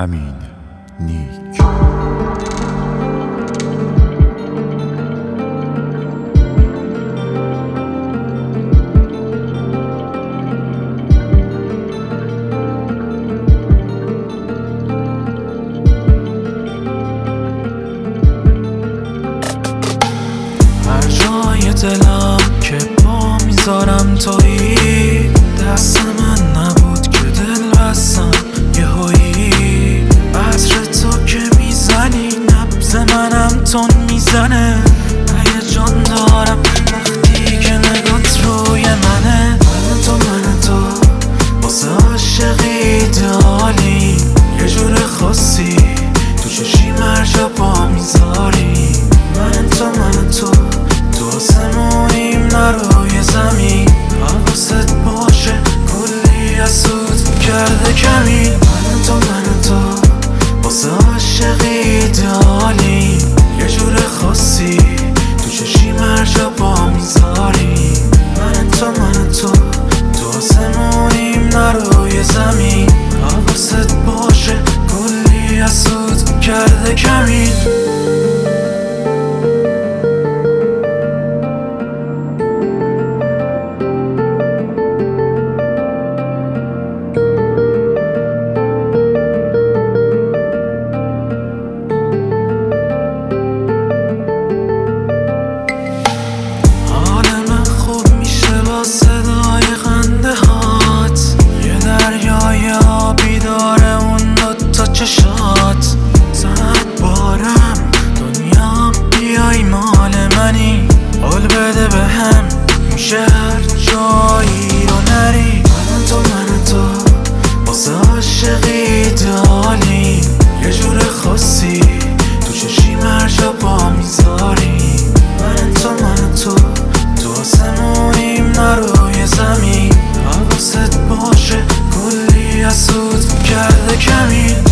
امین نیک. هر جای دلم که پا میذارم تویی، دست من نبود که دل بستم یهویی. عطر تو که میزنی نبض منم تون میزنه، هیجان دارم وقتی که نگات روی منه. من تو واسه عاشقی ایدئالی، یه جور خاصی تو چشی مرجا پا میذاری. من تو تو آسمونیم نه روی زمین، حواست باشه کلی از سود کرده کمی. من تو واسه عاشقی ایدئالی، یه جور خاصی تو چشی مرجا پا میذاری. من تو تو آسمونیم نه روی زمین، حواست باشه کلی از سود کرده کمی. صدای خنده هات یه دریای آبی داره اون دوتا چشات. زد بارم دنیا بیای مال منی، قول بده بهم میشه هر جایی رو نری. من تو واسه عاشقی ایدئالی، یه جور خاصی تو چشی مرجا پا میذاری. من تو تو آسمونیم نه روی زمین، حواست باشه کلی از سود کرده کمی.